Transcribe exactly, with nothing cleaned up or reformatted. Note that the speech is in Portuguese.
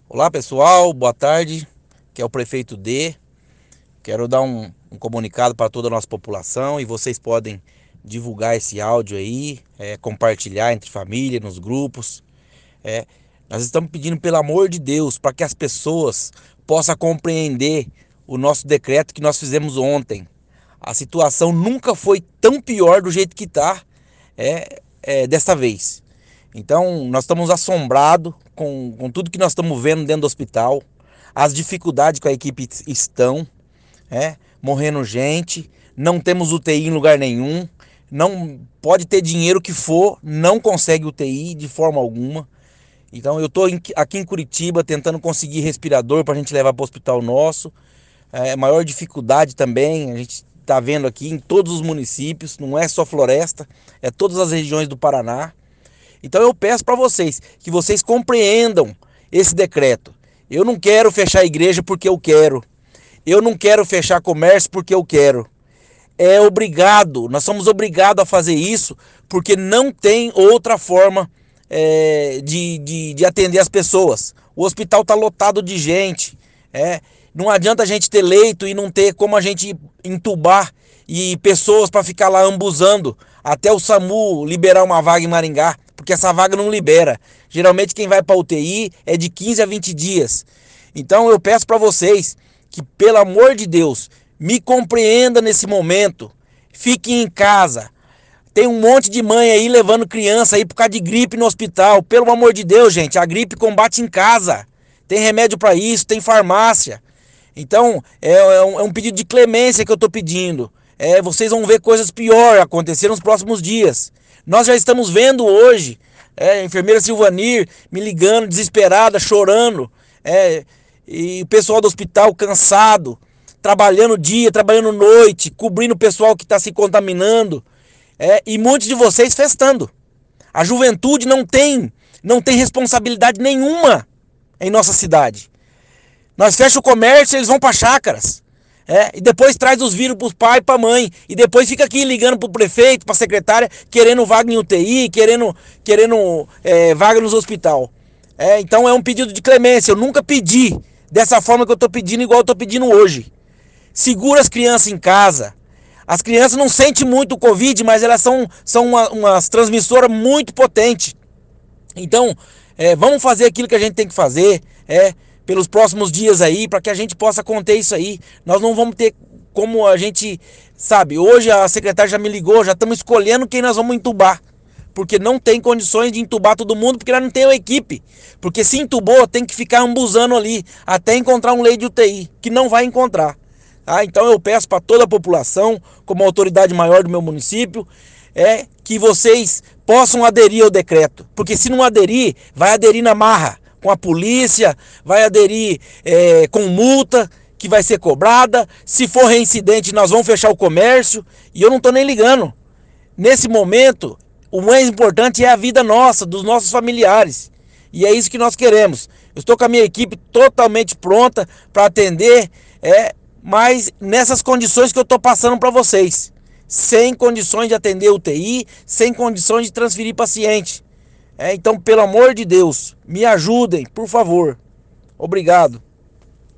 Olá pessoal, boa tarde, que é o prefeito D. Quero dar um, um comunicado para toda a nossa população e vocês podem divulgar esse áudio aí, é, compartilhar entre família, nos grupos. É, nós estamos pedindo pelo amor de Deus para que as pessoas possam compreender o nosso decreto que nós fizemos ontem. A situação nunca foi tão pior do jeito que está é, é, desta vez. Então, nós estamos assombrados com, com tudo que nós estamos vendo dentro do hospital, as dificuldades que a equipe estão, é, morrendo gente, não temos U T I em lugar nenhum, não pode ter dinheiro que for, não consegue U T I de forma alguma. Então, eu estou aqui em Curitiba tentando conseguir respirador para a gente levar para o hospital nosso. É, maior dificuldade também, a gente está vendo aqui em todos os municípios, não é só Floresta, é todas as regiões do Paraná. Então eu peço para vocês que vocês compreendam esse decreto. Eu não quero fechar a igreja porque eu quero. Eu não quero fechar comércio porque eu quero. É obrigado, nós somos obrigados a fazer isso porque não tem outra forma é, de, de, de atender as pessoas. O hospital está lotado de gente. É, não adianta a gente ter leito e não ter como a gente entubar e pessoas para ficar lá ambuzando até o SAMU liberar uma vaga em Maringá, porque essa vaga não libera. Geralmente quem vai para U T I é de quinze a vinte dias. Então eu peço para vocês que, pelo amor de Deus, me compreenda nesse momento. Fiquem em casa. Tem um monte de mãe aí levando criança aí por causa de gripe no hospital. Pelo amor de Deus, gente, a gripe combate em casa. Tem remédio para isso, tem farmácia. Então, é, é, um, é um pedido de clemência que eu estou pedindo. É, vocês vão ver coisas piores acontecer nos próximos dias. Nós já estamos vendo hoje, é, a enfermeira Silvanir me ligando, desesperada, chorando. É, e o pessoal do hospital cansado, trabalhando dia, trabalhando noite, cobrindo o pessoal que está se contaminando. É, e muitos de vocês festando. A juventude não tem, não tem responsabilidade nenhuma em nossa cidade. Nós fechamos o comércio, eles vão para chácaras. É, e depois traz os vírus para os pais e para a mãe. E depois fica aqui ligando para o prefeito, para a secretária, querendo vaga em U T I, querendo, querendo é, vaga nos hospital. É, então é um pedido de clemência. Eu nunca pedi dessa forma que eu estou pedindo, igual eu estou pedindo hoje. Segura as crianças em casa. As crianças não sentem muito o Covid, mas elas são, são uma, umas transmissoras muito potentes. Então, é, vamos fazer aquilo que a gente tem que fazer, é, pelos próximos dias aí, para que a gente possa conter isso aí. Nós não vamos ter como a gente, sabe, hoje a secretária já me ligou, já estamos escolhendo quem nós vamos entubar. Porque não tem condições de entubar todo mundo, porque nós não temos equipe. Porque se entubou, tem que ficar ambuzando ali, até encontrar um leito de U T I, que não vai encontrar. Ah, então eu peço para toda a população, como autoridade maior do meu município, é que vocês possam aderir ao decreto. Porque se não aderir, vai aderir na marra, com a polícia, vai aderir é, com multa, que vai ser cobrada. Se for reincidente, nós vamos fechar o comércio. E eu não estou nem ligando. Nesse momento, o mais importante é a vida nossa, dos nossos familiares. E é isso que nós queremos. Eu estou com a minha equipe totalmente pronta para atender, é, mas nessas condições que eu estou passando para vocês. Sem condições de atender U T I, sem condições de transferir paciente. É, então, pelo amor de Deus, me ajudem, por favor. Obrigado.